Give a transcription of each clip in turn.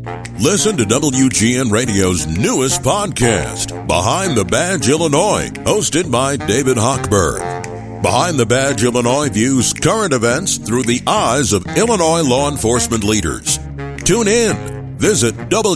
Listen to WGN Radio's newest podcast, Behind the Badge Illinois, hosted by David Hochberg. Behind the Badge Illinois views current events through the eyes of Illinois law enforcement leaders. Tune in. Visit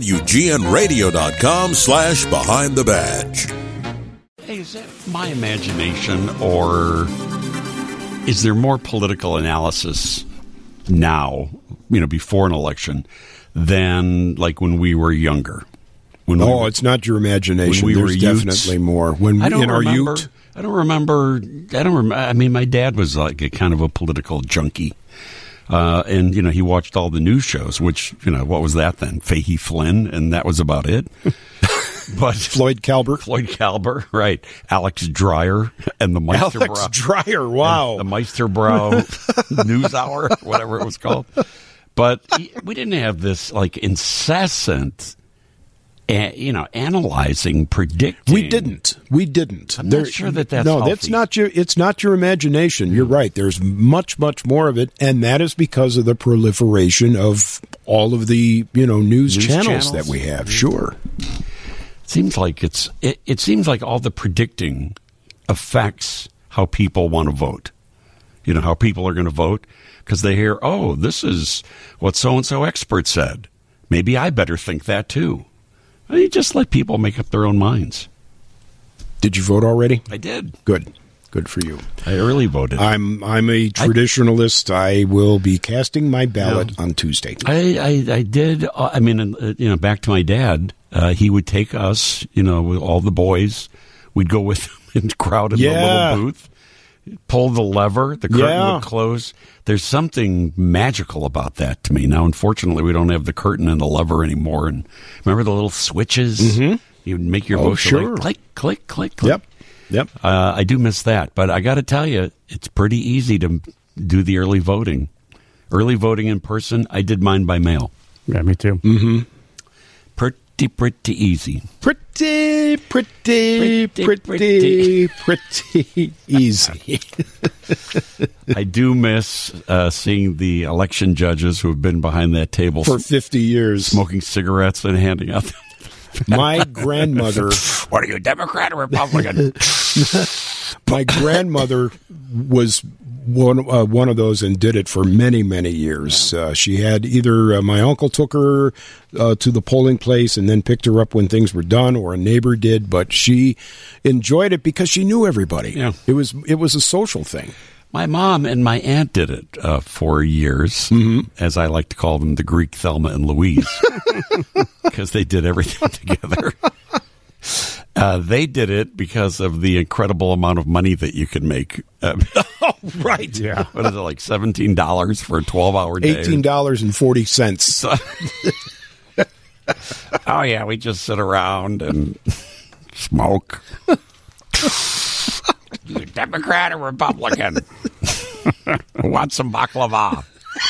WGNRadio.com/Behind the Badge. Hey, is that my imagination, or is there more political analysis now, before an election, than like when we were younger? It's not your imagination. There's definitely more. I don't remember. I mean, my dad was like a kind of a political junkie. And, he watched all the news shows, which, what was that then? Fahey Flynn, and that was about it. But Floyd Kalber, right. Alex Dreyer and the Meisterbrow. Alex Dreyer, wow. The Meisterbrow News Hour, whatever it was called. But we didn't have this, like, incessant, analyzing, predicting. We didn't. I'm not sure that's no, healthy. It's not your imagination. You're right. There's much, much more of it, and that is because of the proliferation of all of the, news channels that we have. Sure. It seems like it seems like all the predicting affects how people want to vote. How people are going to vote because they hear, oh, this is what so-and-so expert said. Maybe I better think that too. You just let people make up their own minds. Did you vote already? I did. Good for you. I early voted. I'm a traditionalist. I will be casting my ballot on Tuesday. I did. Back to my dad. He would take us, with all the boys. We'd go with him and crowd in the little booth. Pull the lever, the curtain would close. There's something magical about that to me. Now, unfortunately, we don't have the curtain and the lever anymore. And remember the little switches? Mm-hmm. You'd make your vote like click, click, click, click. Yep. I do miss that. But I got to tell you, it's pretty easy to do the early voting. Early voting in person, I did mine by mail. Yeah, me too. Mm-hmm. Pretty easy. Pretty easy. I do miss seeing the election judges who have been behind that table for 50 years, smoking cigarettes and handing out. My grandmother. What are you, Democrat or Republican? My grandmother was one of those and did it for many, many years. She had either my uncle took her to the polling place and then picked her up when things were done, or a neighbor did. But she enjoyed it because she knew everybody. Yeah. It was a social thing. My mom and my aunt did it for years, as I like to call them, the Greek Thelma and Louise, because they did everything together. They did it because of the incredible amount of money that you could make. Right. Yeah. What is it, like $17 for a 12-hour day? $18.40. Oh, yeah, we just sit around and smoke. You Democrat or Republican? Who wants some baklava?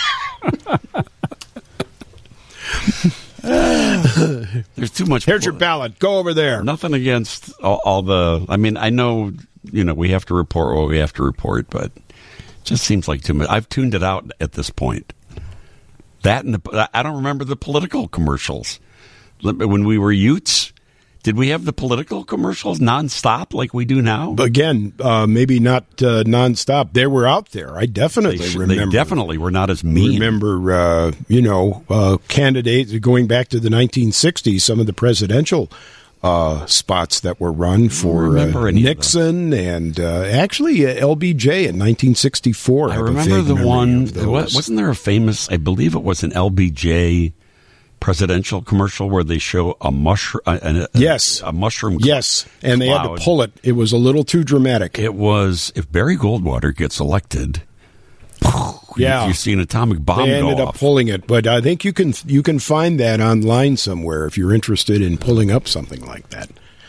There's too much. Here's your ballot. Go over there. Nothing against all the. I mean, I know we have to report what we have to report, but it just seems like too much. I've tuned it out at this point. That and I don't remember the political commercials when we were youths. Did we have the political commercials nonstop like we do now? Again, maybe not nonstop. They were out there. I definitely remember. They definitely were not as mean. Remember, candidates going back to the 1960s. Some of the presidential spots that were run for Nixon and actually LBJ in 1964. I remember the one. Wasn't there a famous? I believe it was an LBJ presidential commercial where they show a mushroom. Yes, a mushroom. Yes, and they had to pull it. It was a little too dramatic. It was. If Barry Goldwater gets elected, yeah, you see an atomic bomb. They ended go up pulling it, but I think you can find that online somewhere if you're interested in pulling up something like that.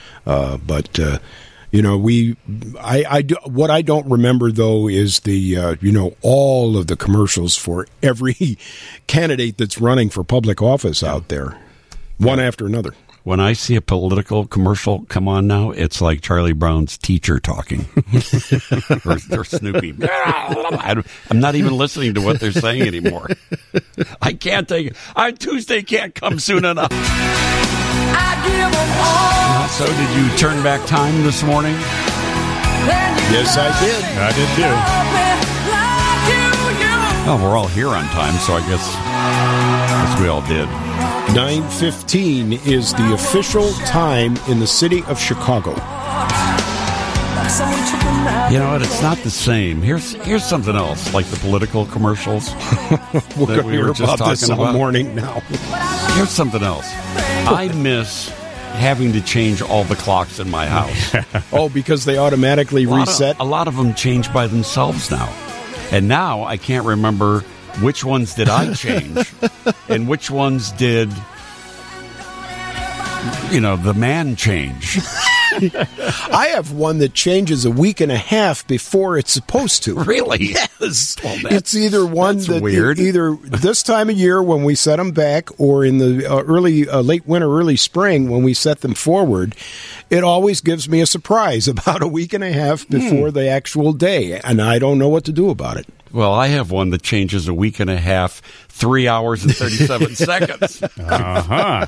What I don't remember though is the all of the commercials for every candidate that's running for public office out there, one after another. when I see a political commercial come on now, it's like Charlie Brown's teacher talking. or Snoopy. I'm not even listening to what they're saying anymore. I can't take it. Tuesday can't come soon enough. So did you turn back time this morning? Yes, I did. I did too. Oh, we're all here on time, so I guess we all did. 9:15 is the official time in the city of Chicago. You know what? It's not the same. Here's something else, like the political commercials. We're going to hear about this all morning now. Here's something else. I miss having to change all the clocks in my house. Oh, because they automatically reset? A lot of them change by themselves now. And now I can't remember which ones did I change and which ones did, the man change. I have one that changes a week and a half before it's supposed to. Really? Yes. Well, it's either one that weird. Either this time of year when we set them back, or in the late winter, early spring when we set them forward. It always gives me a surprise about a week and a half before the actual day, and I don't know what to do about it. Well, I have one that changes a week and a half, 3 hours and 37 seconds. Uh-huh.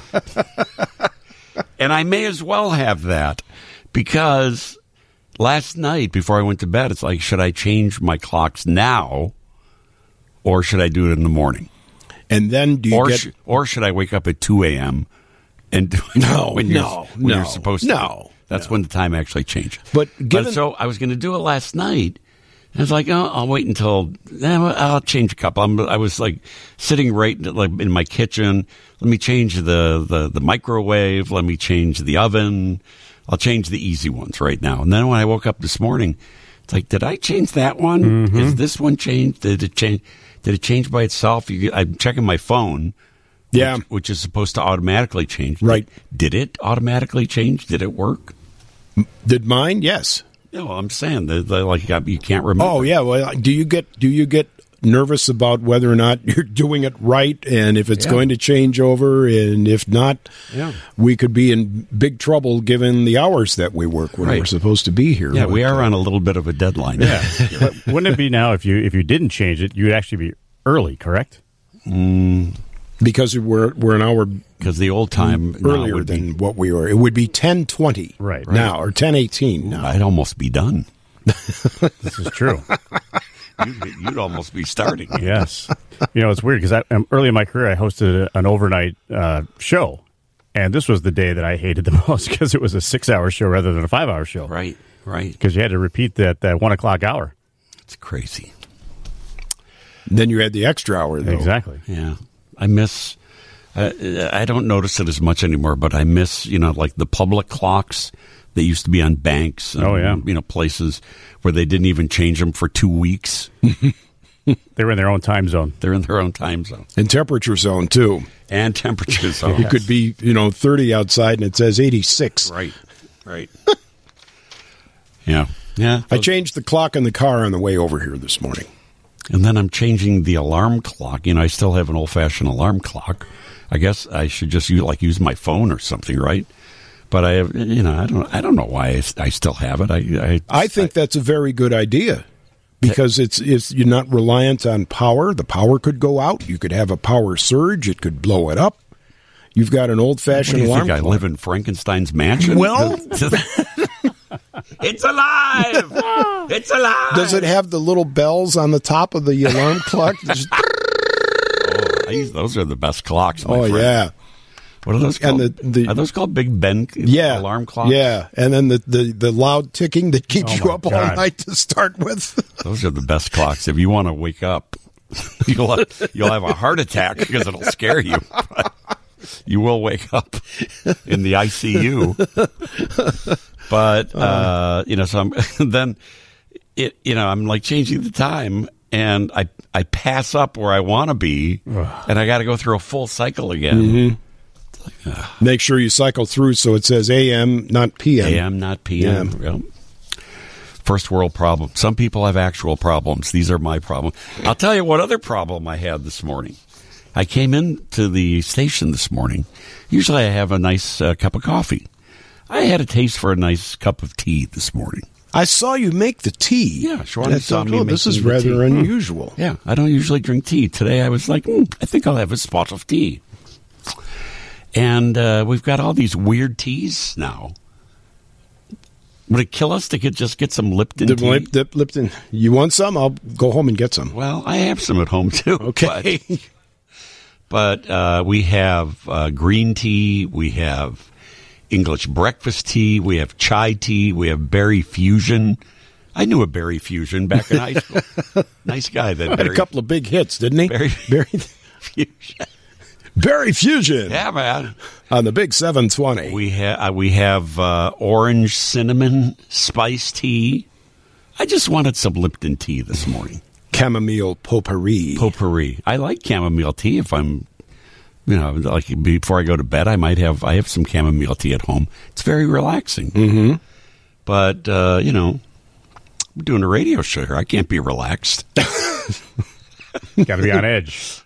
And I may as well have that, because last night before I went to bed, it's like, should I change my clocks now, or should I do it in the morning? And then or should I wake up at 2 a.m. and do it when you're supposed to? No. That's when the time actually changes. But so I was going to do it last night. I was like, I'll wait until I'll change a couple. I was like sitting right in my kitchen. Let me change the microwave. Let me change the oven. I'll change the easy ones right now. And then when I woke up this morning, it's like, did I change that one? Mm-hmm. Is this one changed? Did it change? Did it change by itself? I'm checking my phone. Yeah, which is supposed to automatically change. Right? Did it automatically change? Did it work? Did mine? Yes. Yeah, well, I'm saying that you can't remember. Oh yeah. Well, do you get nervous about whether or not you're doing it right, and if it's going to change over, and if not, we could be in big trouble given the hours that we work when we're supposed to be here. Yeah, we are on a little bit of a deadline. Yeah. But wouldn't it be now if you didn't change it, you'd actually be early, correct? Because we're an hour. Because the old time earlier than what we were. It would be 10:20 right now, or 10:18 now. I'd almost be done. This is true. You'd almost be starting. Yes. It's weird because early in my career, I hosted an overnight show. And this was the day that I hated the most because it was a 6-hour show rather than a 5-hour show. Right. Because you had to repeat that 1 o'clock hour. It's crazy. Then you had the extra hour, though. Exactly. Yeah. I miss... I don't notice it as much anymore, but I miss, like the public clocks that used to be on banks and, places where they didn't even change them for 2 weeks. They were in their own time zone. They're in their own time zone. And temperature zone, too. And temperature zone. It could be, 30 outside and it says 86. Right. Yeah. I changed the clock in the car on the way over here this morning. And then I'm changing the alarm clock. I still have an old-fashioned alarm clock. I guess I should just use my phone or something, right? But I have, I don't know why I still have it. I think that's a very good idea because it's you're not reliant on power. The power could go out. You could have a power surge. It could blow it up. You've got an old-fashioned alarm clock. I live in Frankenstein's mansion? Well, it's alive! It's alive! Does it have the little bells on the top of the alarm clock? Those are the best clocks, my friend. Yeah. What are those called? Are those called Big Ben alarm clocks? Yeah, and then the loud ticking that keeps you up all night to start with. Those are the best clocks. If you want to wake up, you'll have a heart attack because it'll scare you. You will wake up in the ICU. But so I'm like changing the time. And I pass up where I want to be, and I got to go through a full cycle again. Mm-hmm. Make sure you cycle through so it says AM, not PM. AM, not PM. Yeah. Yep. First world problem. Some people have actual problems. These are my problems. I'll tell you what other problem I had this morning. I came into the station this morning. Usually I have a nice cup of coffee. I had a taste for a nice cup of tea this morning. I saw you make the tea. Yeah, Shwani saw me making this is rather unusual. Yeah, I don't usually drink tea. Today I was like, I think I'll have a spot of tea. And we've got all these weird teas now. Would it kill us to just get some Lipton tea? Lipton. You want some? I'll go home and get some. Well, I have some at home, too. Okay. But we have green tea. We have English breakfast tea. We have chai tea. We have Berry Fusion. I knew a Berry Fusion back in high school. Nice guy. That had a couple of big hits, didn't he? Berry Fusion. Berry Fusion. Yeah, man. On the big 720. We have orange cinnamon spice tea. I just wanted some Lipton tea this morning. Chamomile potpourri. Potpourri. I like chamomile tea if I'm, like before I go to bed, I have some chamomile tea at home. It's very relaxing. Mm-hmm. But, we're doing a radio show here. I can't be relaxed. Got to be on edge.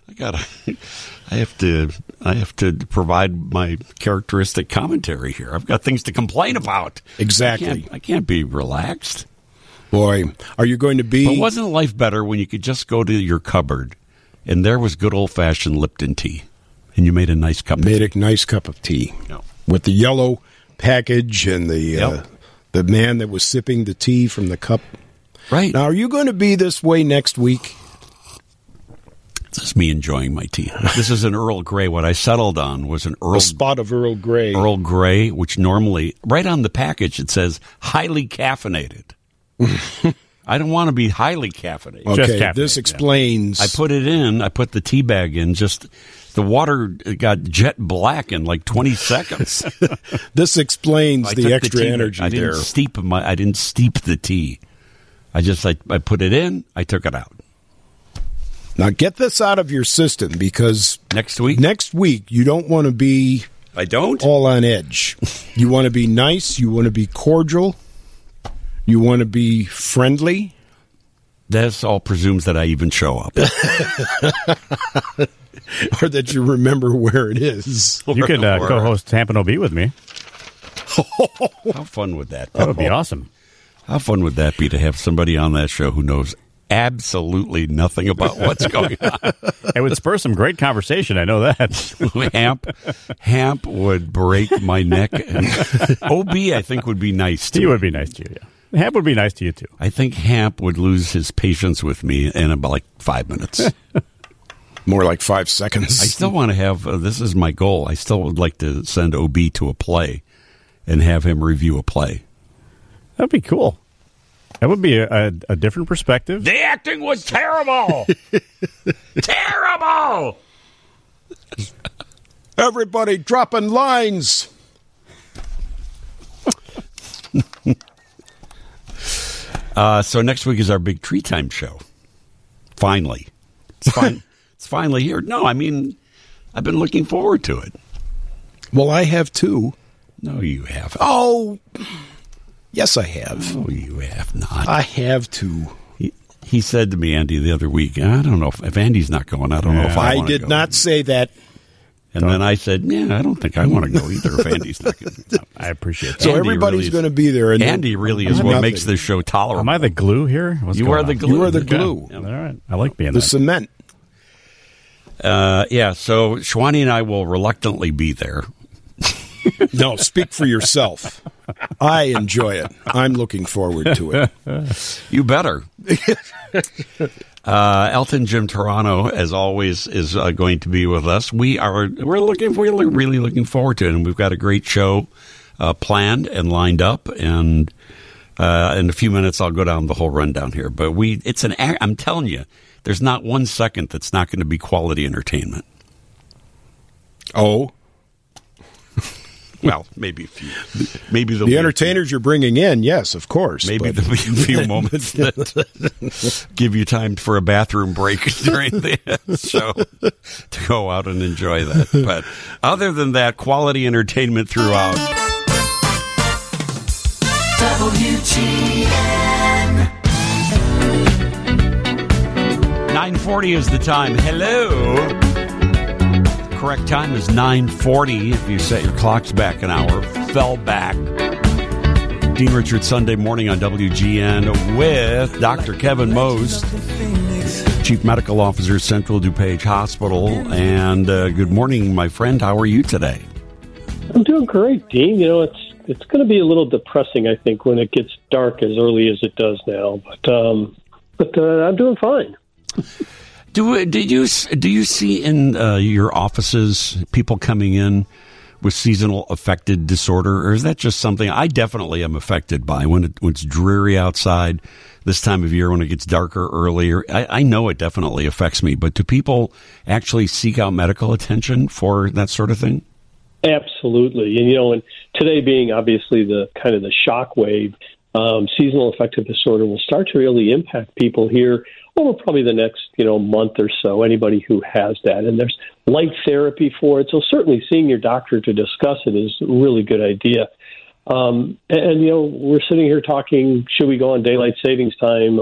I have to provide my characteristic commentary here. I've got things to complain about. Exactly. I can't be relaxed. Boy, are you going to be... But wasn't life better when you could just go to your cupboard and there was good old-fashioned Lipton tea and you made a nice cup of tea? Made a nice cup of tea. No. With the yellow package and the man that was sipping the tea from the cup. Right. Now, are you going to be this way next week? This is me enjoying my tea. This is an Earl Grey. What I settled on was a spot of Earl Grey. Earl Grey, which normally, right on the package, it says highly caffeinated. I don't want to be highly caffeinated. Okay, this explains. I put the tea bag in, just the water got jet black in like 20 seconds. This explains the extra energy there. I didn't steep the tea. I put it in, I took it out. Now get this out of your system because next week you don't want to be all on edge. You want to be nice, you want to be cordial. You want to be friendly? This all presumes that I even show up. Or that you remember where it is. You could co-host Tampa OB with me. How fun would that be? That would be awesome. How fun would that be to have somebody on that show who knows absolutely nothing about what's going on? It would spur some great conversation, I know that. Hamp would break my neck. And OB, I think, would be nice to you. He would be nice to you, yeah. Hamp would be nice to you, too. I think Hamp would lose his patience with me in about 5 minutes. More like 5 seconds. I still want to have, this is my goal, I still would like to send OB to a play and have him review a play. That'd be cool. That would be a different perspective. The acting was terrible! Terrible! Everybody dropping lines! So next week is our big Tree Time show. Finally. It's finally here. No, I mean, I've been looking forward to it. Well, I have too. No, you haven't. Oh, yes, I have. No, you have not. I have too. He said to me, Andy, the other week, I don't know if Andy's not going, I don't know if I want to go. I did not say that. And then I said, I don't think I want to go either if Andy's not going to go. I appreciate that. So everybody's going to be there. And Andy really is what makes this show tolerable. Am I the glue here? You are the glue. You are the glue. Yeah. All right. I like being the cement. So Shwani and I will reluctantly be there. No, speak for yourself. I enjoy it. I'm looking forward to it. You better. Elton Jim Toronto, as always, is going to be with us. We're really looking forward to it, and we've got a great show planned and lined up. And in a few minutes, I'll go down the whole rundown here. But I'm telling you, there's not 1 second that's not going to be quality entertainment. Oh. Well, maybe a few. Maybe the entertainers you're bringing in, yes, of course. Maybe there'll be a few moments that give you time for a bathroom break during the show to go out and enjoy that. But other than that, quality entertainment throughout. WGN 9:40 is the time. Hello. correct time is 9:40. If you set your clocks back an hour, fell back. Dean Richards, Sunday morning on WGN with Dr. Kevin Most, Chief Medical Officer, Central DuPage Hospital. And good morning, my friend. How are you today? I'm doing great, Dean. You know, it's going to be a little depressing, I think, when it gets dark as early as it does now. But I'm doing fine. Do you see in your offices people coming in with seasonal affective disorder, or is that just something I definitely am affected by when it's dreary outside this time of year, when it gets darker earlier? I know it definitely affects me, but do people actually seek out medical attention for that sort of thing? Absolutely. And, and today being obviously the kind of the shock wave, seasonal affective disorder will start to really impact people here over probably the next, month or so, anybody who has that. And there's light therapy for it. So certainly seeing your doctor to discuss it is a really good idea. And we're sitting here talking, should we go on daylight savings time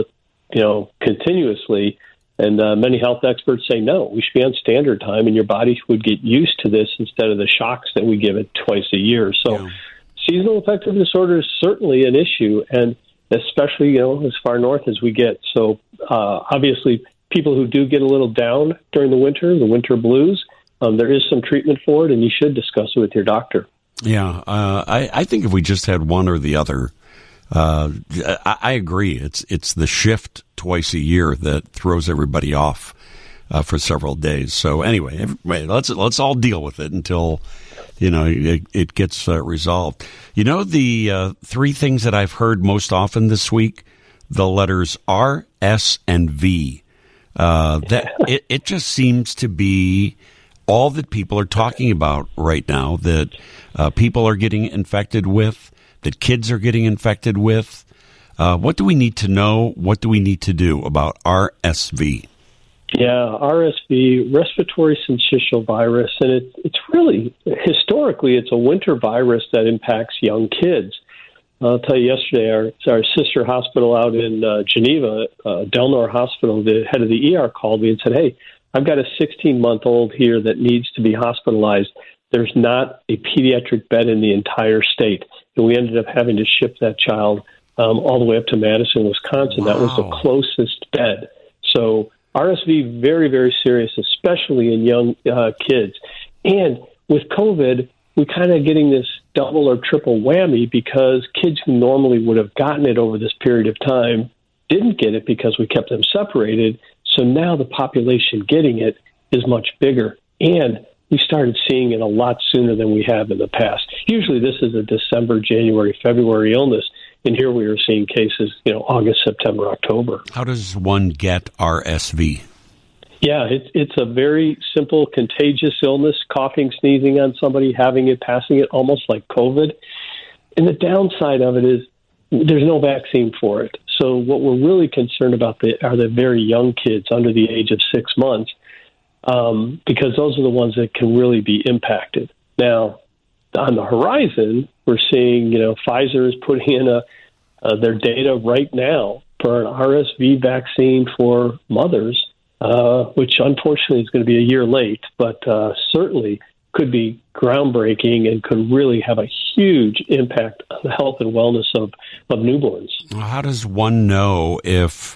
continuously? And many health experts say, no, we should be on standard time, and your body would get used to this instead of the shocks that we give it twice a year. So seasonal affective disorder is certainly an issue, and especially, as far north as we get. So obviously, people who do get a little down during the winter blues, there is some treatment for it, and you should discuss it with your doctor. Yeah, I think if we just had one or the other, I agree. It's the shift twice a year that throws everybody off for several days. So anyway, let's all deal with it until it gets resolved. The three things that I've heard most often this week: the letters R, S, and V. It just seems to be all that people are talking about right now. That people are getting infected with. That kids are getting infected with. What do we need to know? What do we need to do about RSV? Yeah, RSV, respiratory syncytial virus, and it's really, historically, it's a winter virus that impacts young kids. I'll tell you, yesterday, our sister hospital out in Geneva, Del Nor Hospital, the head of the ER called me and said, hey, I've got a 16-month-old here that needs to be hospitalized. There's not a pediatric bed in the entire state. And we ended up having to ship that child all the way up to Madison, Wisconsin. Wow. That was the closest bed. So RSV, very, very serious, especially in young kids. And with COVID, we're kind of getting this double or triple whammy because kids who normally would have gotten it over this period of time didn't get it because we kept them separated. So now the population getting it is much bigger. And we started seeing it a lot sooner than we have in the past. Usually this is a December, January, February illness, and here we are seeing cases, August, September, October. How does one get RSV? Yeah, it's a very simple contagious illness, coughing, sneezing on somebody, having it, passing it, almost like COVID. And the downside of it is there's no vaccine for it. So what we're really concerned about are the very young kids under the age of 6 months, because those are the ones that can really be impacted. Now, on the horizon, we're seeing, Pfizer is putting in their data right now for an RSV vaccine for mothers, which unfortunately is going to be a year late, but certainly could be groundbreaking and could really have a huge impact on the health and wellness of newborns. How does one know if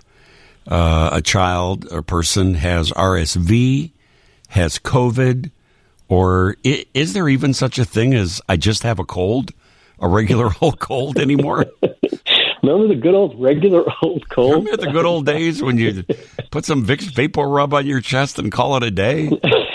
a child or person has RSV, has COVID, or is there even such a thing as I just have a cold, a regular old cold anymore? Remember the good old regular old cold? Remember the good old days when you put some Vicks Vapor Rub on your chest and call it a day?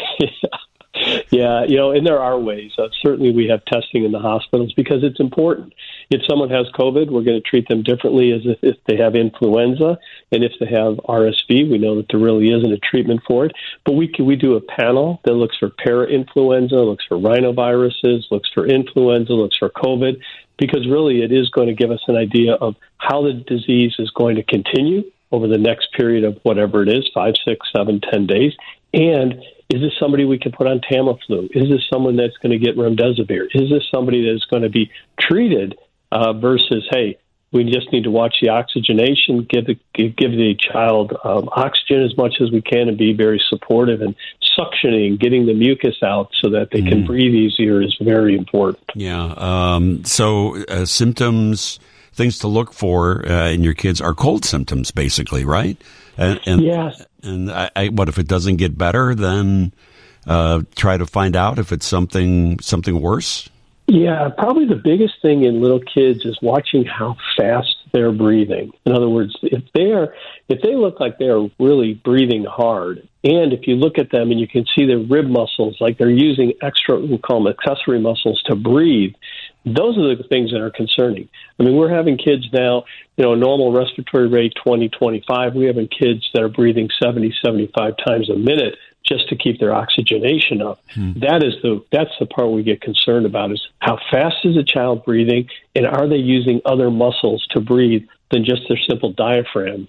Yeah, and there are ways. Certainly we have testing in the hospitals because it's important. If someone has COVID, we're going to treat them differently as if they have influenza. And if they have RSV, we know that there really isn't a treatment for it. But we do a panel that looks for para-influenza, looks for rhinoviruses, looks for influenza, looks for COVID, because really it is going to give us an idea of how the disease is going to continue over the next period of whatever it is, 5, 6, 7, 10 days. And is this somebody we can put on Tamiflu? Is this someone that's going to get remdesivir? Is this somebody that's going to be treated versus, hey, We just need to watch the oxygenation, give the child oxygen as much as we can, and be very supportive. And suctioning, getting the mucus out so that they can breathe easier is very important. Yeah. So symptoms, things to look for in your kids are cold symptoms, basically, right? And yes. And what if it doesn't get better? Then try to find out if it's something worse. Yeah, probably the biggest thing in little kids is watching how fast they're breathing. In other words, if they look like they're really breathing hard, and if you look at them and you can see their rib muscles, like they're using we call them accessory muscles to breathe, those are the things that are concerning. I mean, we're having kids now, normal respiratory rate 20, 25. We're having kids that are breathing 70, 75 times a minute just to keep their oxygenation up. That's the part we get concerned about, is how fast is a child breathing, and are they using other muscles to breathe than just their simple diaphragm?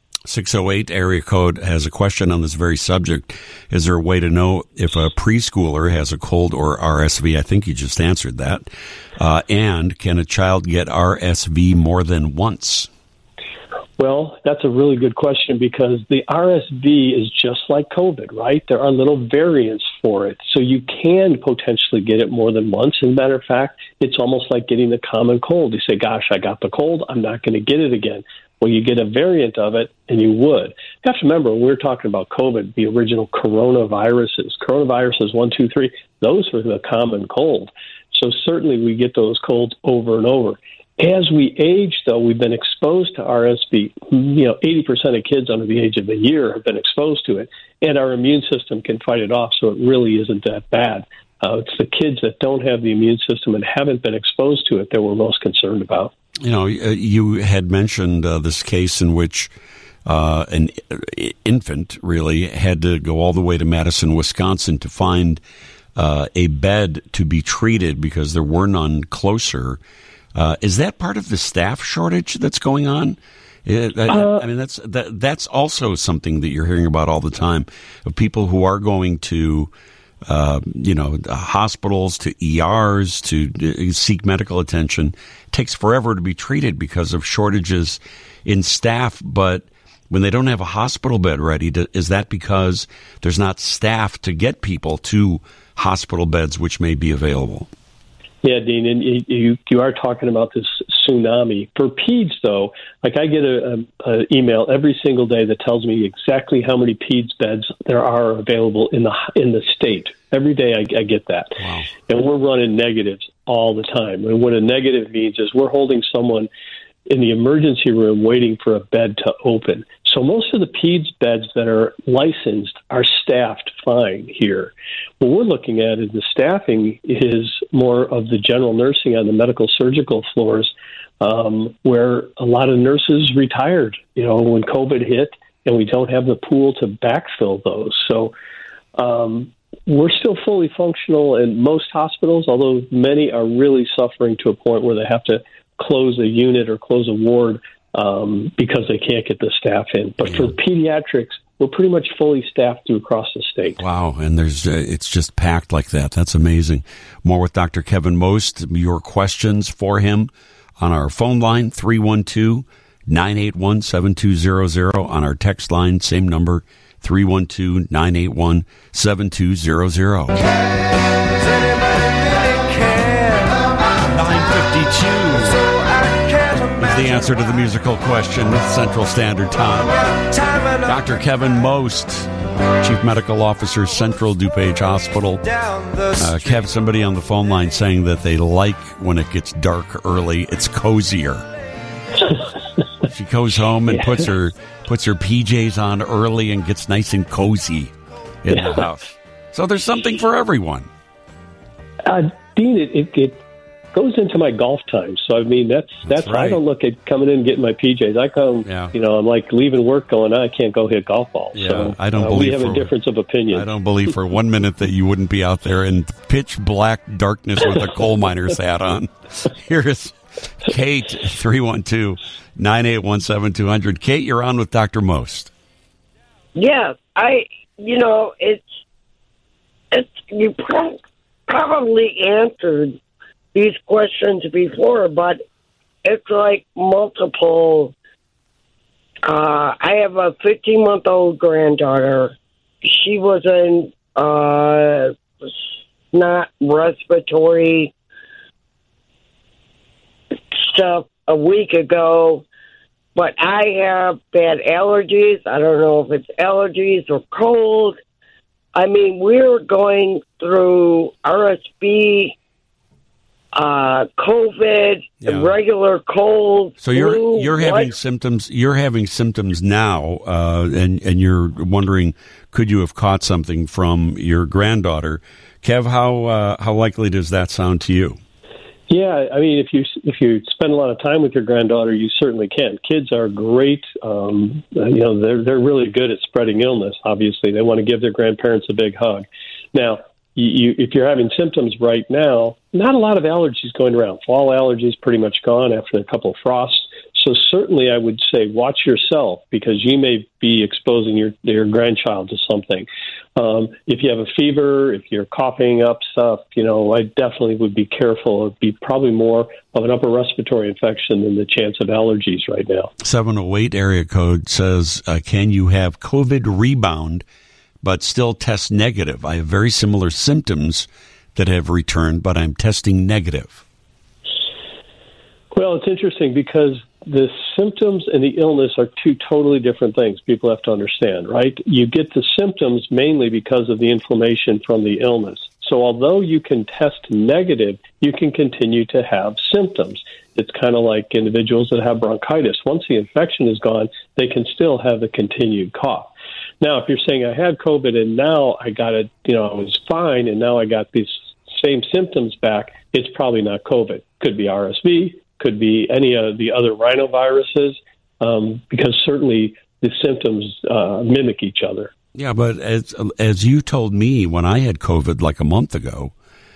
608 area code has a question on this very subject. Is there a way to know if a preschooler has a cold or RSV? I think you just answered that. And can a child get RSV more than once? Well, that's a really good question, because the RSV is just like COVID, right? There are little variants for it. So you can potentially get it more than once. As a matter of fact, it's almost like getting the common cold. You say, gosh, I got the cold, I'm not going to get it again. Well, you get a variant of it, and you would. You have to remember, when we're talking about COVID, the original coronaviruses, 1, 2, 3, those were the common cold. So certainly we get those colds over and over. As we age, though, we've been exposed to RSV. 80% of kids under the age of a year have been exposed to it, and our immune system can fight it off, so it really isn't that bad. It's the kids that don't have the immune system and haven't been exposed to it that we're most concerned about. You had mentioned this case in which an infant really had to go all the way to Madison, Wisconsin to find a bed to be treated because there were none closer. Is that part of the staff shortage that's going on? I mean, that's also something that you're hearing about all the time, of people who are going to hospitals, to ERs, to seek medical attention. It takes forever to be treated because of shortages in staff. But when they don't have a hospital bed ready, is that because there's not staff to get people to hospital beds which may be available? Yeah, Dean, and you are talking about this tsunami. For peds, though, like I get an email every single day that tells me exactly how many peds beds there are available in the state. Every day I get that. Wow. And we're running negatives all the time. And what a negative means is we're holding someone in the emergency room waiting for a bed to open. So most of the peds beds that are licensed are staffed fine here. What we're looking at is the staffing is more of the general nursing on the medical surgical floors, where a lot of nurses retired, when COVID hit, and we don't have the pool to backfill those. So we're still fully functional in most hospitals, although many are really suffering to a point where they have to close a unit or close a ward because they can't get the staff in. But for pediatrics, we're pretty much fully staffed through across the state. Wow, and it's just packed like that. That's amazing. More with Dr. Kevin Most. Your questions for him on our phone line, 312-981-7200. On our text line, same number, 312-981-7200. 9:52 is the answer to the musical question, Central Standard Time. Dr. Kevin Most, Chief Medical Officer, Central DuPage Hospital. Kev, somebody on the phone line saying that they like when it gets dark early. It's cozier. She goes home and puts her PJs on early and gets nice and cozy in the house. So there's something for everyone. Dean, it goes into my golf time. So, I mean, that's right. I don't look at coming in and getting my PJs. I come, I'm like leaving work going, I can't go hit golf balls. Yeah, so I don't believe we have a difference of opinion. I don't believe for 1 minute that you wouldn't be out there in pitch black darkness with a coal miner's hat on. Here's Kate, 312-981-7200. Kate, you're on with Dr. Most. Yes, you probably answered these questions before, but it's like multiple. I have a 15-month-old granddaughter. She was in not respiratory stuff a week ago, but I have bad allergies. I don't know if it's allergies or cold. I mean, we're going through RSV, COVID, regular cold. So you're having symptoms. You're having symptoms now, and you're wondering, could you have caught something from your granddaughter? Kev, how likely does that sound to you? Yeah, I mean, if you spend a lot of time with your granddaughter, you certainly can. Kids are great. They're really good at spreading illness. Obviously, they want to give their grandparents a big hug. Now, if you're having symptoms right now, not a lot of allergies going around. Fall allergies pretty much gone after a couple of frosts. So certainly I would say watch yourself, because you may be exposing your grandchild to something. If you have a fever, if you're coughing up stuff, I definitely would be careful. It would be probably more of an upper respiratory infection than the chance of allergies right now. 708 area code says, can you have COVID rebound but still test negative? I have very similar symptoms that have returned, but I'm testing negative. Well, it's interesting because the symptoms and the illness are two totally different things. People have to understand, right? You get the symptoms mainly because of the inflammation from the illness. So although you can test negative, you can continue to have symptoms. It's kind of like individuals that have bronchitis. Once the infection is gone, they can still have the continued cough. Now, if you're saying I had COVID and now I got it, I was fine and now I got these same symptoms back, it's probably not COVID. Could be RSV, could be any of the other rhinoviruses, because certainly the symptoms mimic each other. Yeah, but as you told me when I had COVID like a month ago,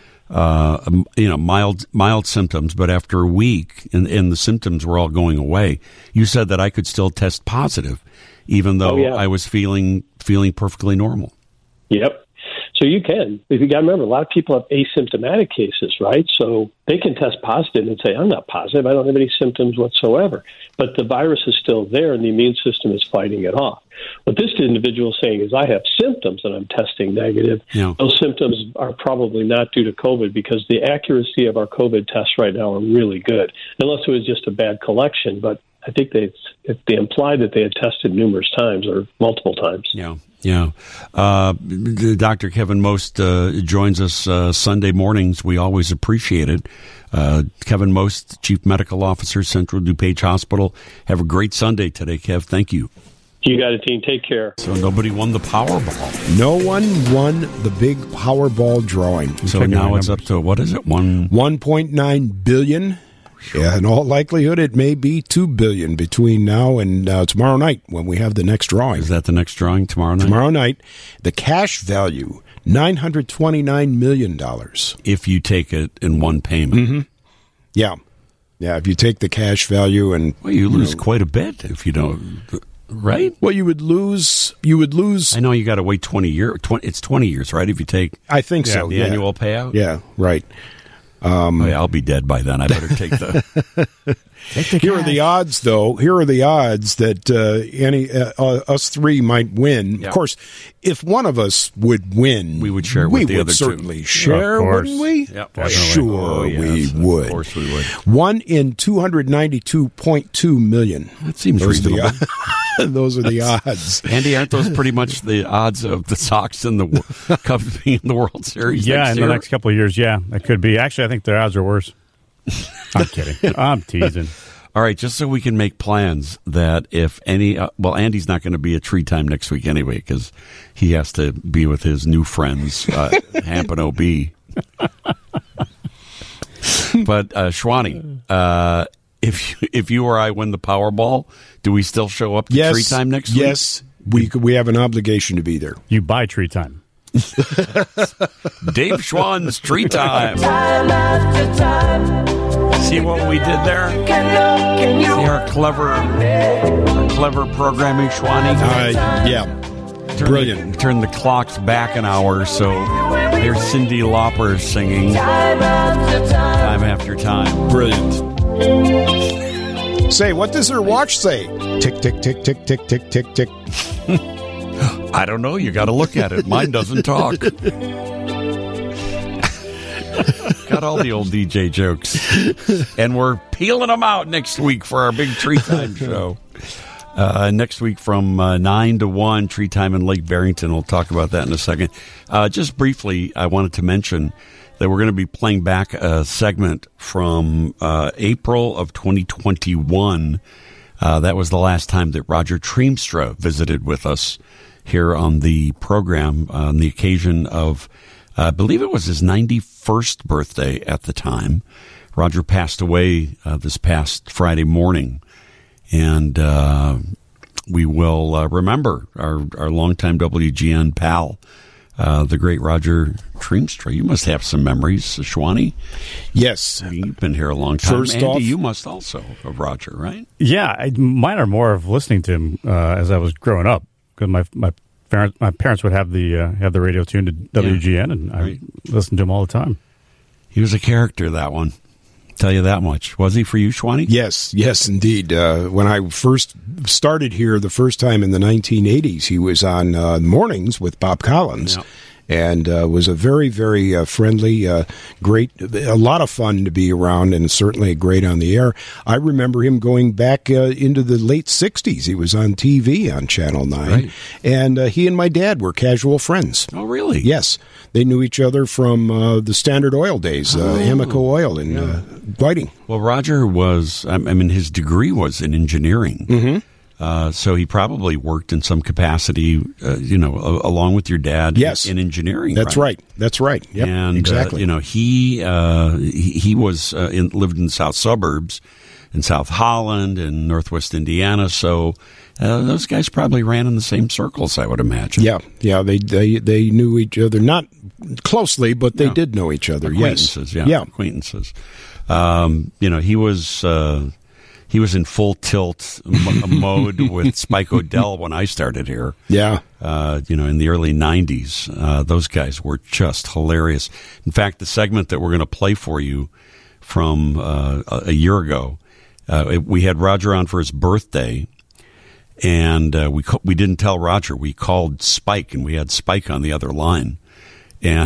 mild symptoms, but after a week and the symptoms were all going away, you said that I could still test positive, even though I was feeling perfectly normal. Yep. So you can. If you got to remember, a lot of people have asymptomatic cases, right? So they can test positive and say, I'm not positive. I don't have any symptoms whatsoever. But the virus is still there and the immune system is fighting it off. What this individual is saying is I have symptoms and I'm testing negative. Yeah. Those symptoms are probably not due to COVID, because the accuracy of our COVID tests right now are really good, unless it was just a bad collection. But I think they implied that they had tested numerous times or multiple times. Yeah. Yeah. Dr. Kevin Most joins us Sunday mornings. We always appreciate it. Kevin Most, Chief Medical Officer, Central DuPage Hospital. Have a great Sunday today, Kev. Thank you. You got it, team. Take care. So nobody won the Powerball. No one won the big Powerball drawing. So now it's up to, what is it? 1.9 billion. Yeah, in all likelihood, it may be $2 billion between now and tomorrow night when we have the next drawing. Is that the next drawing tomorrow night? Tomorrow night. The cash value, $929 million. If you take it in one payment. Mm-hmm. Yeah. Yeah, if you take the cash value and... Well, you lose quite a bit if you don't... Right? Well, you would lose... I know you got to wait 20 years. It's 20 years, right? If you take... I think so, the annual payout? Yeah, right. I'll be dead by then. I better take the... Here are the odds, though. Here are the odds that us three might win. Yep. Of course, if one of us would win, we would share with the other two. We would certainly share, wouldn't we? Yep, sure, we would. Of course we would. 1 in 292.2 million. That seems reasonable. Those are the odds. Andy, aren't those pretty much the odds of the Sox and the Cubs being in the World Series? Yeah, in the next couple of years, it could be. Actually, I think their odds are worse. I'm kidding. I'm teasing. All right, just so we can make plans that if any... Andy's not going to be at Tree Time next week anyway, because he has to be with his new friends, Hamp and OB. But, Shwani, if you or I win the Powerball, do we still show up to Tree Time next week? Yes, we have an obligation to be there. You buy Tree Time. Dave Schwann's Tree Time. Time after time. See what we did there? See our clever programming, Schwani? Yeah. Brilliant. Turn the clocks back an hour, so there's Cyndi Lauper singing Time After Time. Brilliant. Say, what does her watch say? Tick, tick, tick, tick, tick, tick, tick, tick. I don't know. You got to look at it. Mine doesn't talk. Got all the old DJ jokes. And we're peeling them out next week for our big Tree Time show. Next week from 9 to 1, Tree Time in Lake Barrington. We'll talk about that in a second. Just briefly, I wanted to mention that we're going to be playing back a segment from April of 2021. That was the last time that Roger Triemstra visited with us here on the program on the occasion of, I believe it was his 91st birthday at the time. Roger passed away this past Friday morning, and we will remember our longtime WGN pal, the great Roger Triemstra. You must have some memories, Shwani. Yes. You've been here a long time. First Andy, off, you must also of Roger, right? Yeah, mine are more of listening to him as I was growing up, because my parents would have the radio tuned to WGN, and I listened to him all the time. He was a character, that one. Tell you that much. Was he for you, Shwani? Yes, indeed. When I first started here the first time in the 1980s, he was on Mornings with Bob Collins. Yeah. And was a very, very friendly, great, a lot of fun to be around, and certainly great on the air. I remember him going back into the late 60s. He was on TV on Channel 9. Right. And he and my dad were casual friends. Oh, really? Yes. They knew each other from the Standard Oil days, Amoco Oil and Whiting. Well, Roger was, his degree was in engineering. Mm-hmm. So he probably worked in some capacity, along with your dad. Yes. In engineering. That's right. That's right. Yep, and exactly. He was lived in the south suburbs, in South Holland and Northwest Indiana. So those guys probably ran in the same circles, I would imagine. Yeah. They knew each other, not closely, but they did know each other. Acquaintances. Yes. Yeah. Acquaintances. He was in full tilt mode with Spike O'Dell when I started here. Yeah. In the early 90s. Those guys were just hilarious. In fact, the segment that we're going to play for you from a year ago, we had Roger on for his birthday, and we didn't tell Roger. We called Spike, and we had Spike on the other line. And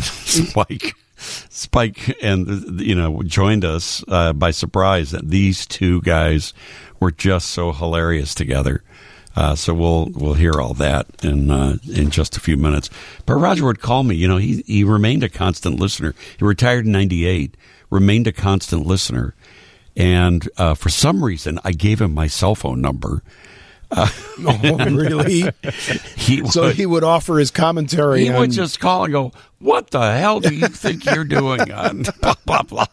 Spike joined us by surprise. That these two guys were just so hilarious together. So we'll hear all that in just a few minutes. But Roger would call me. He remained a constant listener. He retired in '98. Remained a constant listener, and for some reason I gave him my cell phone number. Really? He would offer his commentary. He would just call and go, "What the hell do you think you're doing?" On blah blah blah.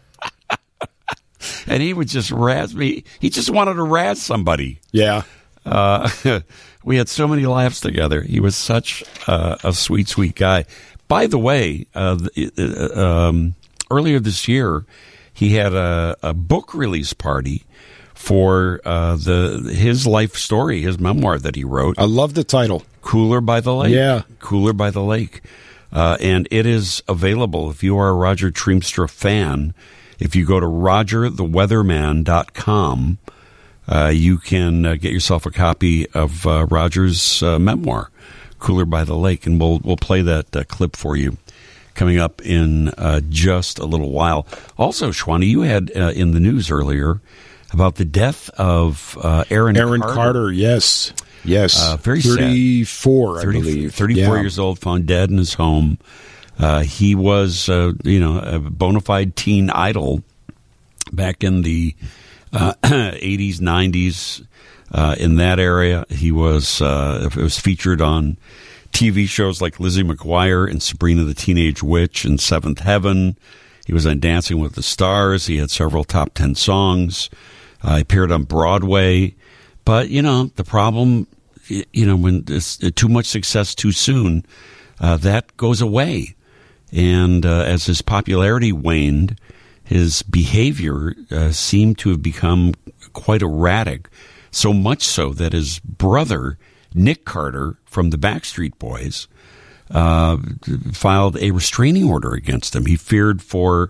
And he would just razz me. He just wanted to razz somebody. Yeah. We had so many laughs together. He was such a sweet, sweet guy. By the way, earlier this year, he had a book release party for his life story, his memoir that he wrote. I love the title. Cooler by the Lake. Yeah. Cooler by the Lake. And it is available if you are a Roger Triemstra fan. If you go to rogertheweatherman.com, you can get yourself a copy of Roger's memoir, Cooler by the Lake. And we'll play that clip for you coming up in just a little while. Also, Shwani, you had in the news earlier about the death of Aaron Carter. Yes. Very 34, sad. I believe. 34 years old, found dead in his home. He was, a bona fide teen idol back in the 80s, 90s in that area. He was featured on TV shows like Lizzie McGuire and Sabrina the Teenage Witch and Seventh Heaven. He was on Dancing with the Stars. He had several top 10 songs. He appeared on Broadway. But, the problem, when there's too much success too soon, that goes away. And as his popularity waned, his behavior seemed to have become quite erratic, so much so that his brother, Nick Carter, from the Backstreet Boys, filed a restraining order against him. He feared for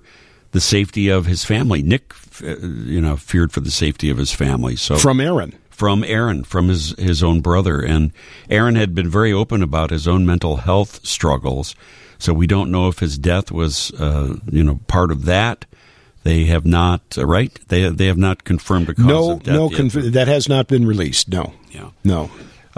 the safety of his family. Nick, feared for the safety of his family. So from Aaron, from his own brother. And Aaron had been very open about his own mental health struggles. So we don't know if his death was, part of that. They have not, right? They have not confirmed a cause of death. That has not been released. No. Yeah. No.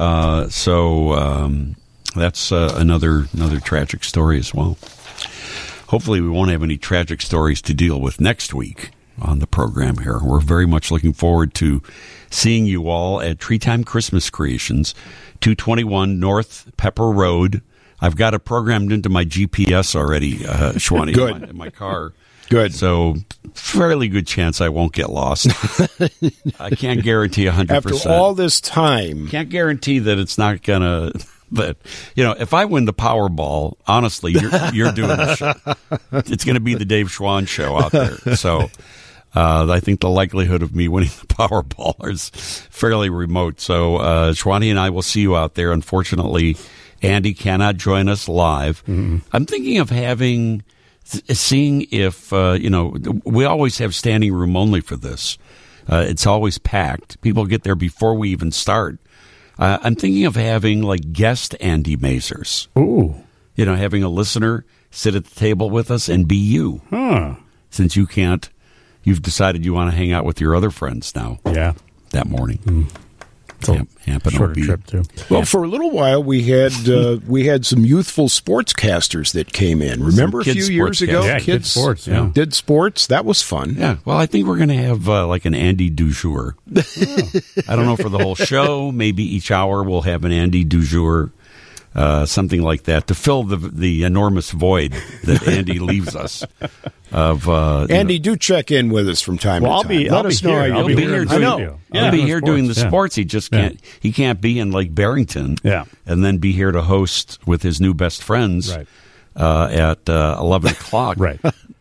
That's another tragic story as well. Hopefully we won't have any tragic stories to deal with next week on the program here. We're very much looking forward to seeing you all at Tree Time Christmas Creations, 221 North Pepper Road. I've got it programmed into my GPS already, Shwani, Good. in my car. Good. So, fairly good chance I won't get lost. I can't guarantee 100%. After all this time. Can't guarantee that it's not going to... But, if I win the Powerball, honestly, you're doing the show. It's going to be the Dave Schwann show out there. So I think the likelihood of me winning the Powerball is fairly remote. So Schwanny and I will see you out there. Unfortunately, Andy cannot join us live. Mm-hmm. I'm thinking of seeing if, we always have standing room only for this. It's always packed. People get there before we even start. I'm thinking of having guest Andy Mazers. Ooh. Having a listener sit at the table with us and be you. Huh. Since you can't, you've decided you want to hang out with your other friends now. Yeah. That morning. Mm. Shorter trip too. Well, for a little while we had some youthful sportscasters that came in. Remember a few years ago, kids sports. Yeah. Did sports. That was fun. Yeah. Well, I think we're going to have an Andy du jour. I don't know for the whole show. Maybe each hour we'll have an Andy du jour, something like that, to fill the enormous void that Andy leaves us. Andy, do check in with us from time to time. Let us know. I'll be here. I'll be here doing the sports. He just can't. He can't be in Lake Barrington. Yeah. And then be here to host with his new best friends. Right. At 11 o'clock. Right.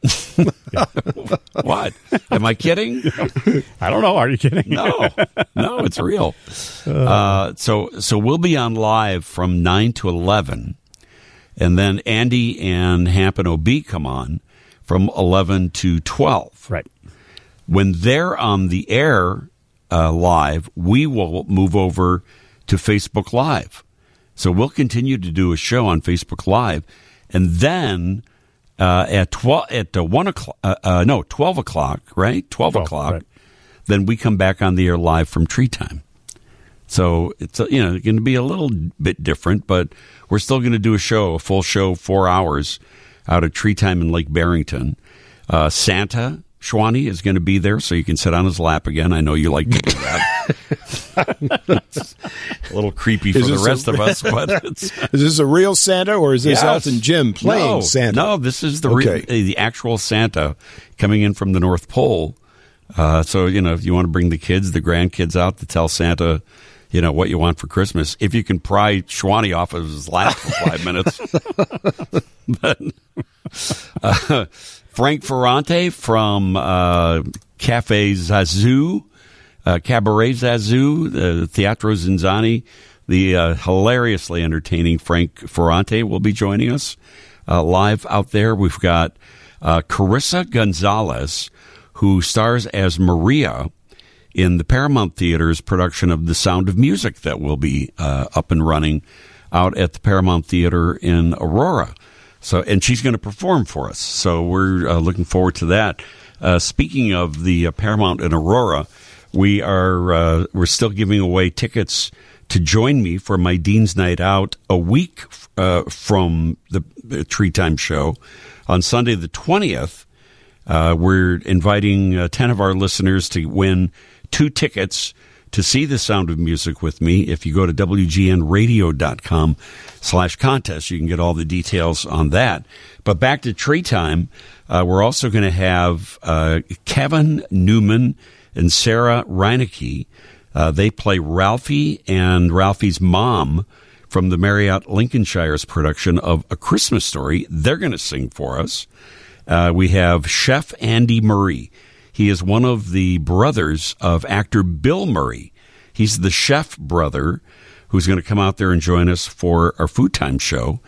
What? Am I kidding? I don't know. Are you kidding? No, it's real. So we'll be on live from 9 to 11, and then Andy and Hamp and OB come on from 11 to 12. Right. When they're on the air live, we will move over to Facebook Live. So we'll continue to do a show on Facebook Live, and then at 12 o'clock, right? 12 o'clock. Right. Then we come back on the air live from Tree Time. So it's going to be a little bit different, but we're still going to do a full show, 4 hours out of Tree Time in Lake Barrington. Santa Schwani is going to be there, so you can sit on his lap again. I know you like to do that. It's a little creepy for the rest of us, but is this a real Santa, or is this Elton Jim playing Santa? No, this is the actual Santa coming in from the North Pole. So if you want to bring the kids, the grandkids out to tell Santa, what you want for Christmas, if you can pry Schwani off of his lap for 5 minutes. Frank Ferrante from Cafe Zazu, Cabaret Zazu, the Teatro Zinzani, the hilariously entertaining Frank Ferrante will be joining us live out there. We've got Carissa Gonzalez, who stars as Maria in the Paramount Theater's production of The Sound of Music that will be up and running out at the Paramount Theater in Aurora. So, and she's going to perform for us. So we're looking forward to that. Speaking of the Paramount in Aurora, we're still giving away tickets to join me for my Dean's Night Out a week from the Tree Time show on Sunday the 20th. We're inviting 10 of our listeners to win 2 tickets to see The Sound of Music with me. If you go to WGNradio.com/contest, you can get all the details on that. But back to Tree Time, we're also going to have Kevin Newman and Sarah Reinecke. They play Ralphie and Ralphie's mom from the Marriott Lincolnshire's production of A Christmas Story. They're going to sing for us. We have Chef Andy Murray. He is one of the brothers of actor Bill Murray. He's the chef brother who's going to come out there and join us for our Food Time show.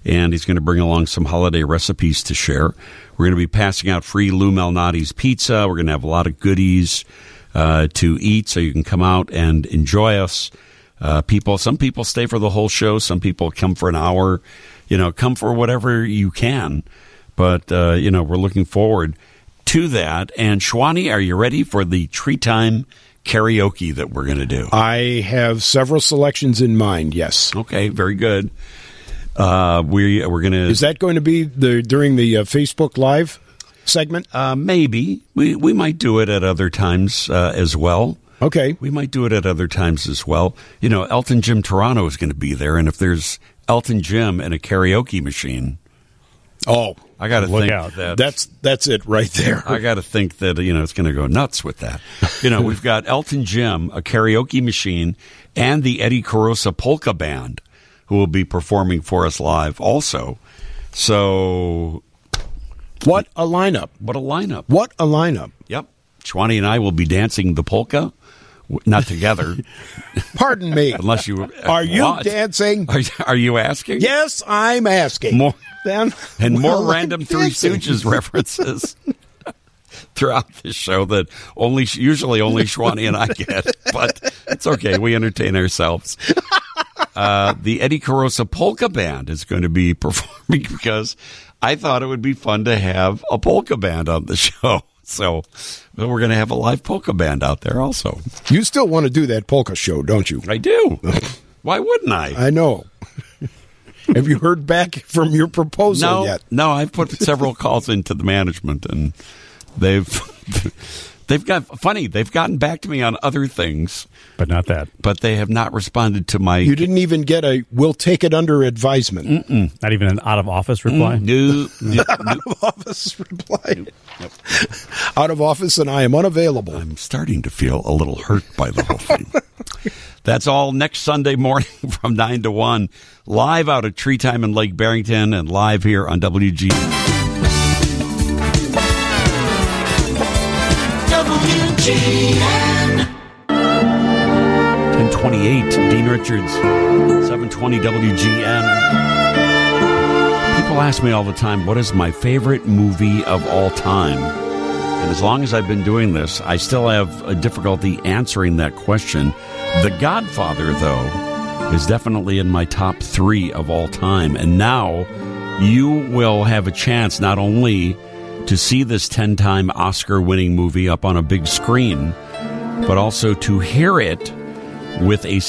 and he's going to bring along some holiday recipes to share. We're going to be passing out free Lou Malnati's pizza. We're going to have a lot of goodies to eat, so you can come out and enjoy us. Some people stay for the whole show. Some people come for an hour. Come for whatever you can. But, we're looking forward to that. And Shwani, are you ready for the Tree Time karaoke that we're going to do? I have several selections in mind, yes. Okay, very good. We're going to... Is that going to be during the Facebook Live segment? Maybe. We might do it at other times as well. Okay. We might do it at other times as well. Elton Jim Toronto is going to be there, and if there's Elton Jim and a karaoke machine... Oh, I got to think out. That's it right there. I got to think that it's going to go nuts with that. We've got Elton Jim, a karaoke machine, and the Eddie Carosa Polka Band, who will be performing for us live also. So, what a lineup! What a lineup! What a lineup! Yep, Shwani and I will be dancing the polka. Not together. Pardon me. Unless you are you dancing? Are you asking? Yes, I'm asking. More more random Three Stooges references throughout this show that usually only Shwani and I get, but it's okay. We entertain ourselves. The Eddie Carosa Polka Band is going to be performing because I thought it would be fun to have a polka band on the show. So we're going to have a live polka band out there also. You still want to do that polka show, don't you? I do. Why wouldn't I? I know. Have you heard back from your proposal yet? No, I've put several calls into the management, and they've gotten back to me on other things. But not that. But they have not responded to my... You didn't even get we'll take it under advisement. Mm-mm. Not even an out-of-office reply? No. Out-of-office reply. Nope. Out of office, and I am unavailable. I'm starting to feel a little hurt by the whole thing. That's all next Sunday morning from 9 to 1. Live out at Tree Time in Lake Barrington and live here on WGN. WGN. 1028, Dean Richards, 720 WGN. People ask me all the time, what is my favorite movie of all time? And as long as I've been doing this, I still have a difficulty answering that question. The Godfather, though, is definitely in my top 3 of all time. And now you will have a chance not only to see this 10-time Oscar-winning movie up on a big screen, but also to hear it with a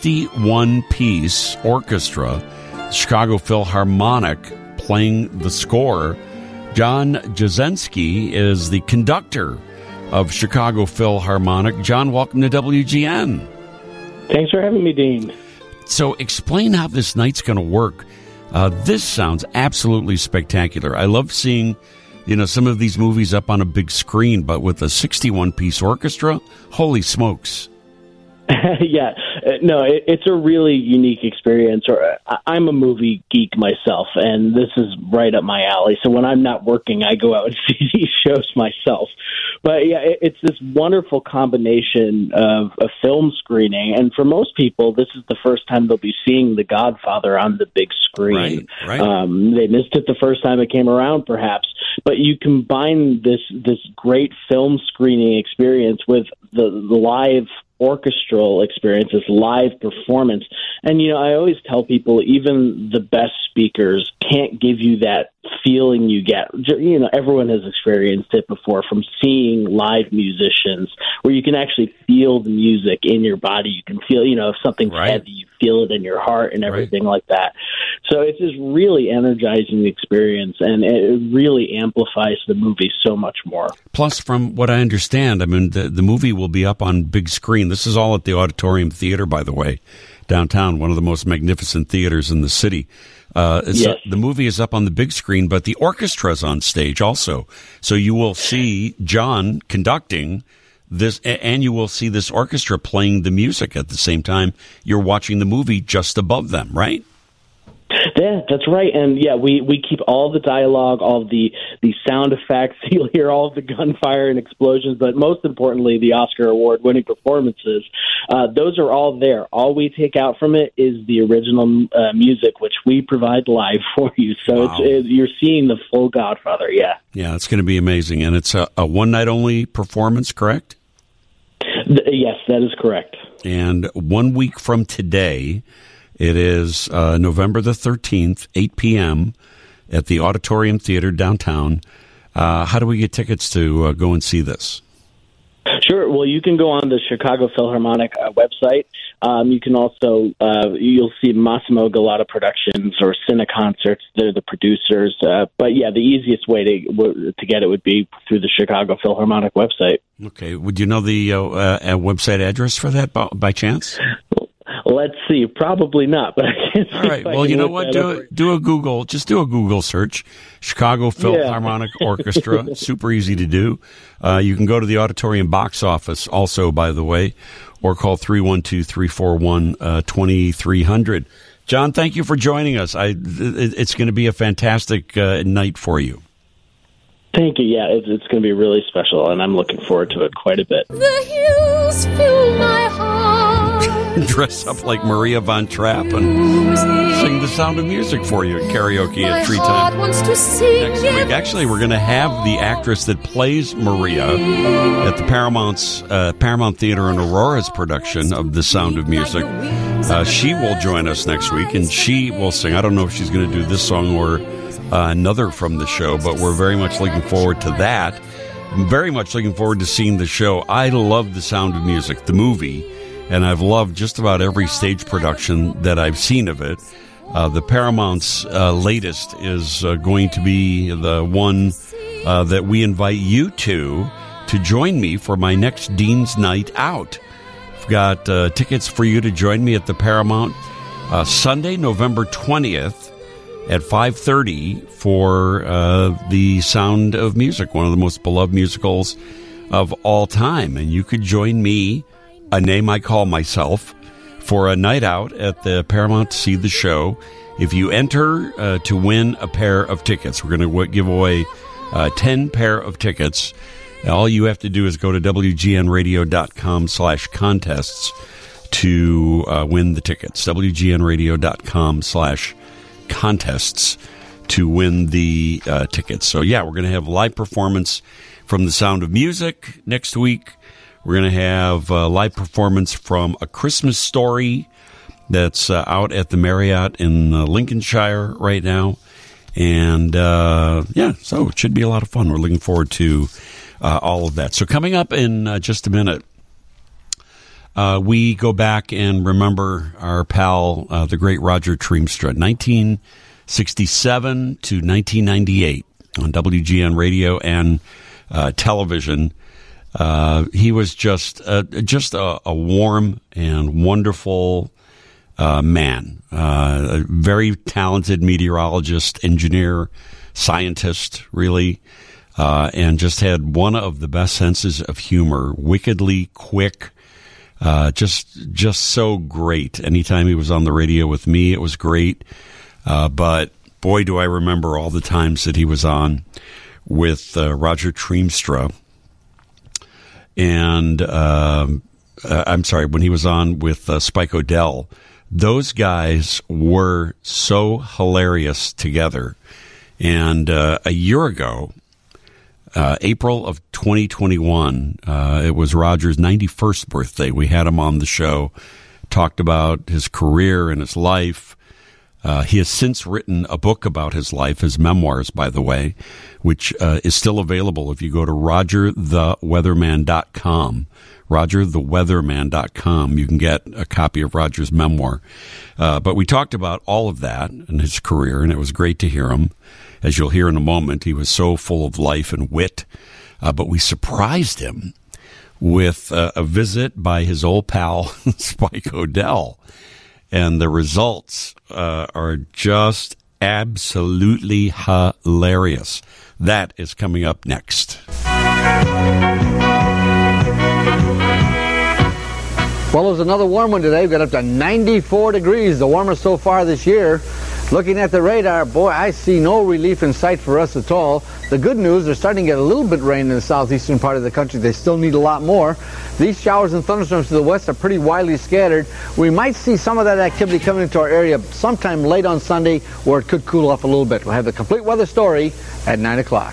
61-piece orchestra, Chicago Philharmonic, playing the score. John Jasinski is the conductor of Chicago Philharmonic. John, welcome to WGN. Thanks for having me, Dean. So explain how this night's going to work. This sounds absolutely spectacular. I love seeing, some of these movies up on a big screen, but with a 61-piece orchestra, holy smokes. Yeah, no, it's a really unique experience. I'm a movie geek myself, and this is right up my alley. So when I'm not working, I go out and see these shows myself. But yeah, it's this wonderful combination of a film screening, and for most people, this is the first time they'll be seeing The Godfather on the big screen. Right. They missed it the first time it came around, perhaps. But you combine this great film screening experience with the live orchestral experience, this live performance. And, I always tell people even the best speakers can't give you that feeling you get. Everyone has experienced it before from seeing live musicians where you can actually feel the music in your body. You can feel, if something's heavy, you feel it in your heart and everything like that. So it's this really energizing experience, and it really amplifies the movie so much more. Plus, from what I understand, the movie will be up on big screen. This is all at the Auditorium Theater, by the way, downtown, one of the most magnificent theaters in the city. Yes. The movie is up on the big screen, but the orchestra's on stage also. So you will see John conducting this, and you will see this orchestra playing the music at the same time you're watching the movie just above them, right? Yeah, that's right. And yeah, we keep all the dialogue, all the sound effects. You'll hear all of the gunfire and explosions, but most importantly, the Oscar award-winning performances. Those are all there. All we take out from it is the original music, which we provide live for you. So wow. You're seeing the full Godfather, yeah. Yeah, it's going to be amazing. And it's a one-night-only performance, correct? Yes, that is correct. And 1 week from today, it is November the 13th, 8 p.m. at the Auditorium Theater downtown. How do we get tickets to go and see this? Sure. Well, you can go on the Chicago Philharmonic website. You can also, you'll see Massimo Galata Productions or Cine Concerts. They're the producers. But yeah, the easiest way to get it would be through the Chicago Philharmonic website. Okay. Would you know the website address for that by chance? Let's see. Probably not, but I can see. All right. Well, you know what? Do a Google. Just do a Google search. Chicago Philharmonic Orchestra. Super easy to do. You can go to the Auditorium box office also, by the way, or call 312-341-2300. John, thank you for joining us. It's going to be a fantastic night for you. Thank you. Yeah, it's going to be really special, and I'm looking forward to it quite a bit. The hills fill my heart. Dress up like Maria von Trapp and sing The Sound of Music for you at karaoke at Tree Time next week. Actually, we're going to have the actress that plays Maria at the Paramount Theater in Aurora's production of The Sound of Music. She will join us next week, and she will sing. I don't know if she's going to do this song or another from the show, but we're very much looking forward to that. I'm very much looking forward to seeing the show. I love The Sound of Music, the movie, and I've loved just about every stage production that I've seen of it. The Paramount's latest is going to be the one that we invite you to join me for my next Dean's Night Out. I've got tickets for you to join me at the Paramount Sunday, November 20th at 5:30 for The Sound of Music, one of the most beloved musicals of all time. And you could join me, a name I call myself, for a night out at the Paramount to see the show. If you enter to win a pair of tickets, we're going to give away 10 pair of tickets. All you have to do is go to WGNradio.com/contests to win the tickets. WGNradio.com/contests to win the tickets. So, yeah, we're going to have live performance from The Sound of Music next week. We're going to have a live performance from A Christmas Story that's out at the Marriott in Lincolnshire right now. And, so it should be a lot of fun. We're looking forward to all of that. So coming up in just a minute, we go back and remember our pal, the great Roger Triemstra, 1967 to 1998 on WGN radio and television. He was just a warm and wonderful man, a very talented meteorologist, engineer, scientist, really, and just had one of the best senses of humor, wickedly quick, just so great. Anytime he was on the radio with me, it was great. But boy, do I remember all the times that he was on with Roger Triemstra. And I'm sorry, when he was on with Spike O'Dell, those guys were so hilarious together. And a year ago, April of 2021, it was Roger's 91st birthday. We had him on the show, talked about his career and his life. He has since written a book about his life, his memoirs, by the way, which is still available if you go to RogerTheWeatherman.com. RogerTheWeatherman.com. You can get a copy of Roger's memoir. But we talked about all of that and his career, and it was great to hear him. As you'll hear in a moment, he was so full of life and wit. But we surprised him with a visit by his old pal, Spike O'Dell. And the results are just absolutely hilarious. That is coming up next. Well, it was another warm one today. We got up to 94 degrees, the warmest so far this year. Looking at the radar, boy, I see no relief in sight for us at all. The good news, they're starting to get a little bit of rain in the southeastern part of the country. They still need a lot more. These showers and thunderstorms to the west are pretty widely scattered. We might see some of that activity coming into our area sometime late on Sunday, where it could cool off a little bit. We'll have the complete weather story at 9 o'clock.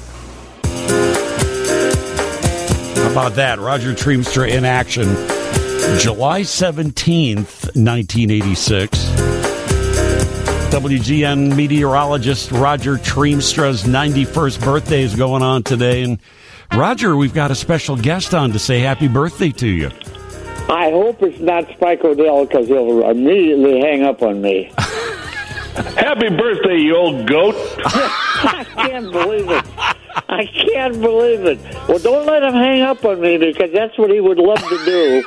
How about that? Roger Triemstra in action. July 17th, 1986. WGN meteorologist Roger Triemstra's 91st birthday is going on today. And Roger, we've got a special guest on to say happy birthday to you. I hope it's not Spike O'Dell, because he'll immediately hang up on me. Happy birthday, you old goat. I can't believe it. I can't believe it. Well, don't let him hang up on me, because that's what he would love to do.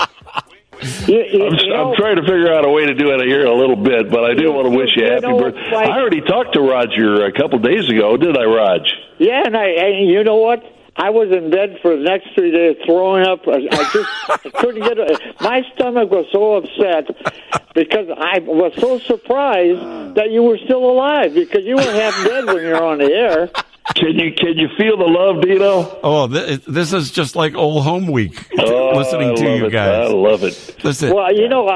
I'm trying to figure out a way to do it here in a little bit, but I do want to wish you happy birthday. Like, I already talked to Roger a couple days ago, didn't I, Raj? Yeah, and you know what? I was in bed for the next 3 days throwing up. I couldn't get it. My stomach was so upset because I was so surprised that you were still alive, because you were half dead when you were on the air. Can you feel the love, Dino? Oh, this is just like old home week. Listening to you guys, I love it. Listen. Well, you know,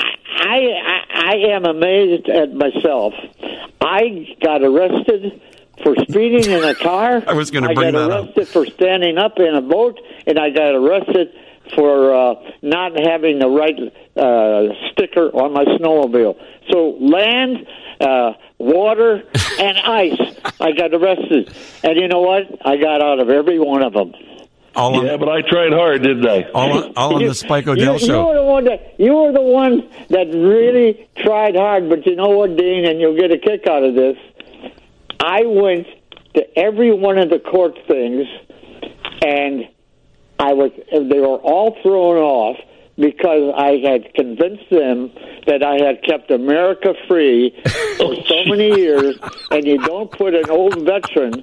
I am amazed at myself. I got arrested for speeding in a car. I was going to bring that up. I got arrested for standing up in a boat, and I got arrested for not having the right sticker on my snowmobile. So land, water, and ice, I got arrested. And you know what? I got out of every one of them. But I tried hard, didn't I? All on the Spike O'Dell show. You were the one that really tried hard, but you know what, Dean, and you'll get a kick out of this. I went to every one of the court things, and they were all thrown off because I had convinced them that I had kept America free for so many years, and you don't put an old veteran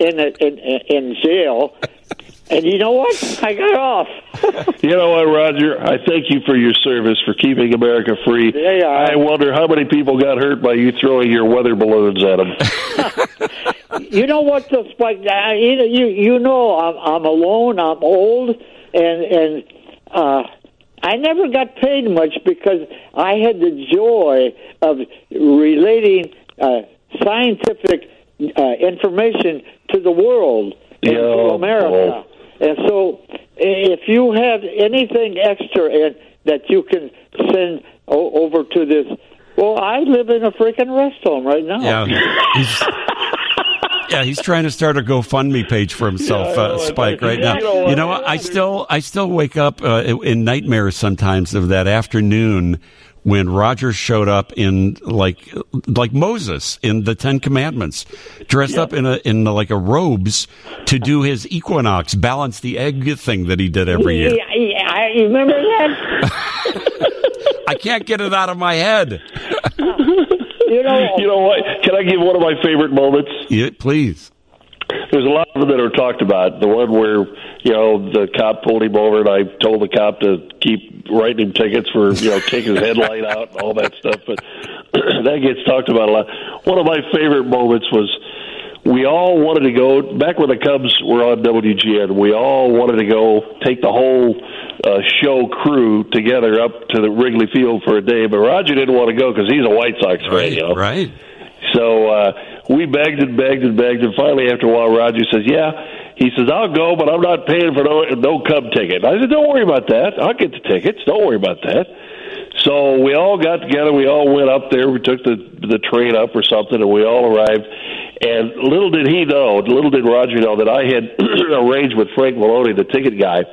in jail. And you know what? I got off. You know what, Roger? I thank you for your service, for keeping America free. Yeah. I wonder how many people got hurt by you throwing your weather balloons at them. You know what, Spike? You know I'm alone. I'm old, and I never got paid much because I had the joy of relating scientific information to the world and to America. And so if you have anything extra that you can send over to this, well, I live in a freaking rest home right now. Yeah, he's trying to start a GoFundMe page for himself, Spike, right now. You know what? I still wake up in nightmares sometimes of that afternoon when Roger showed up in like Moses in the Ten Commandments, dressed up in like a robes to do his equinox, balance the egg thing that he did every year. I remember that. I can't get it out of my head. You know what? Can I give one of my favorite moments? Yeah, please. There's a lot of them that are talked about. The one where, the cop pulled him over, and I told the cop to keep writing him tickets for, take his headlight out and all that stuff. But that gets talked about a lot. One of my favorite moments was we all wanted to go, back when the Cubs were on WGN, we all wanted to go take the whole show crew together up to the Wrigley Field for a day. But Roger didn't want to go because he's a White Sox fan, Right. So we begged and finally after a while Roger says, he says, I'll go, but I'm not paying for no Cub ticket. I said, don't worry about that. I'll get the tickets. Don't worry about that. So we all got together. We all went up there. We took the train up or something, and we all arrived. And little did Roger know that I had arranged with Frank Maloney, the ticket guy.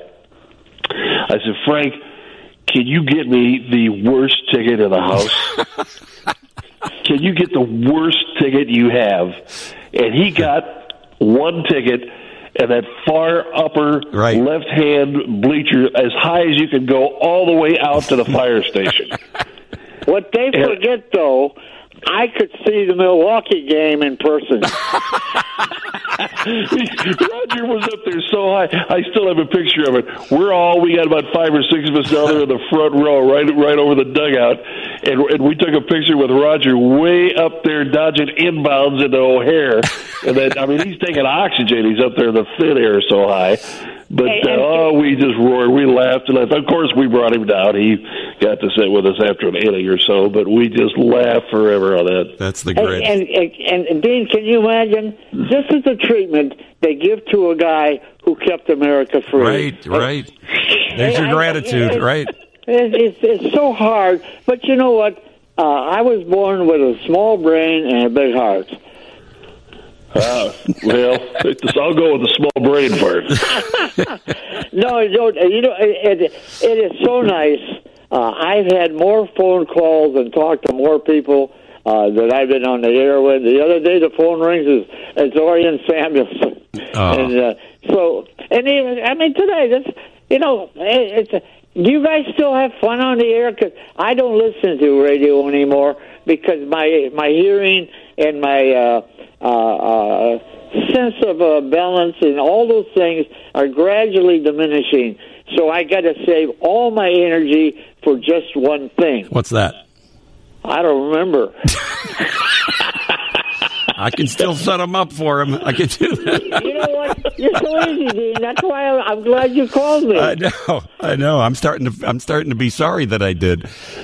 I said, Frank, can you get me the worst ticket in the house? Can you get the worst ticket you have? And he got one ticket, and that far upper left-hand bleacher as high as you could go all the way out to the fire station. What they forget, though, I could see the Milwaukee game in person. Roger was up there so high. I still have a picture of it. We got about 5 or 6 of us down there in the front row, right over the dugout, and we took a picture with Roger way up there dodging inbounds into O'Hare. And then, I mean, he's taking oxygen. He's up there in the thin air so high. But, we just roared. We laughed and laughed. Of course, we brought him down. He got to sit with us after an inning or so, but we just laughed forever on that. That's the great. And Dean, can you imagine? This is the treatment they give to a guy who kept America free. Right. There's your gratitude, right? It's so hard. But you know what? I was born with a small brain and a big heart. I'll go with the small brain part. No, it is so nice. I've had more phone calls and talked to more people that I've been on the air with. The other day, the phone rings is Orion Samuelson, and even today, do you guys still have fun on the air? Because I don't listen to radio anymore because my hearing and my sense of balance and all those things are gradually diminishing. So I got to save all my energy for just one thing. What's that? I don't remember. I can still set them up for him. I can do that. You know what? You're so easy, Dean. That's why I'm glad you called me. I know. I'm starting to be sorry that I did.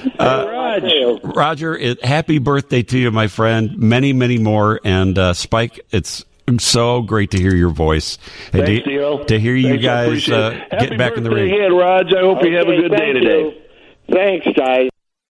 Roger, happy birthday to you, my friend. Many, many more. And Spike, it's so great to hear your voice. Thanks, Theo. To hear you guys get back in the ring. Happy birthday again, Raj. I hope you have a good day today. Thanks, guys.